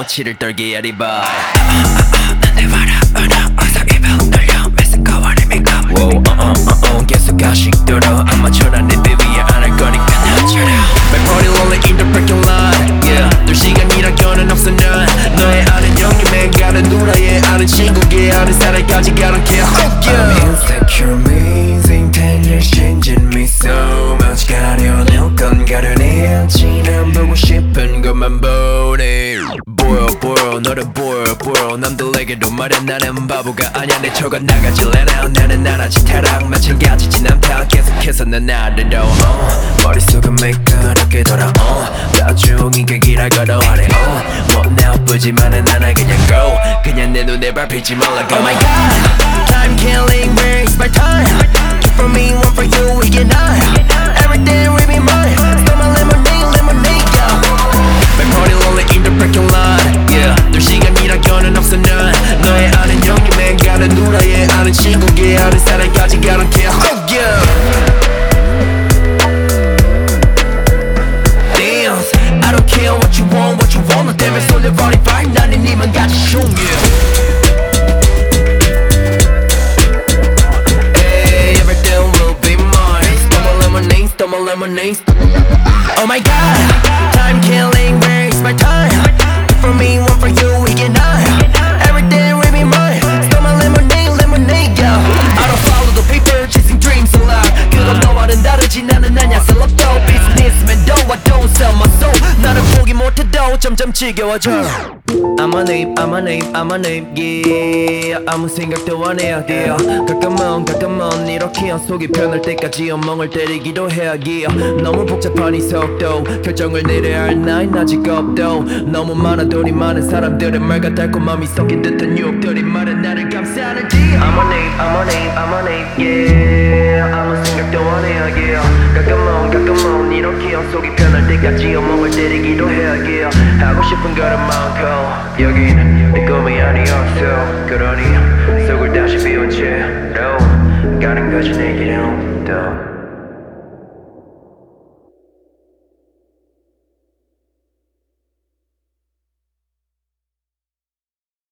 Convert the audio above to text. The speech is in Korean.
치를 떨게 해리바 내 바라보다 어서 입을 돌려 메스꺼워 리메이크업 계속 가식들어 아마처럼 내 비위에 안 할 거니까 나처럼 My party lonely in the parking lot Yeah 2시간이라고는 없어 난 너의 아는 형님의 가는 누나의 아는 친구의 아는 사람까지 I don't care I'm insecure amazing 10 years changing me so much 가려낼 건 가려내 지난 보고 싶은 것만 보내 보여 너를 보여 남들에게도 말해 나는 바보가 아니야 내 척은 나가질래 나는 나라지 타락 마찬가지지 남타 계속해서 난 나를 머릿속은 매끄럽게 돌아 나중이 그 길을 걸어가래 뭐 나쁘지만은 나는 그냥 go 그냥 내 눈에 밟히지 말라고 Oh my god Time killing waste my time Keep for me one for you 이게 나야 Everything will be mine Stole my lemonade yeah My party lonely in the parking lot Yeah 2시간이라고는 없어 난 너의 아는 형님의 가는 누나의 아는 친구의 아는 사람까지 I don't care Oh yeah Dance I don't care what you want 너 때문에 쏠려버린 vibe 나는 니만 같이 슝 yeah Hey everything will be mine Stole my lemonade Oh my god Time killing waste my time For me one for you 이게 나야 Everything will be mine Stole my lemonade yeah I don't follow the paper chasing dreams a lot 그건 너와는 다르지 나는 아냐 셀럽도 businessman though I don't sell my soul 나는 포기 못해도 점점 지겨워져 I'm a name yeah 아무 생각도 안 해야 돼요 가끔은 이렇게 속이 편할 때까지 엉멍을 때리기도 해야 yeah 너무 복잡한 이 속도 결정을 내려야 할 나인 아직 없도 너무 많아 돈이 많은 사람들의 말과 달콤함이 섞인 듯한 유혹들이 많은 나를 감싸는 I'm a name yeah 아무 생각도 안 해야 yeah 가끔은 이렇게 속이 편할 때까지 엉멍을 때리기도 해야 yeah 하고 싶은 거는 많고 여긴 내 꿈이 아니었어 그러니 속을 다시 비운 채로 가는 거지 내 길은 또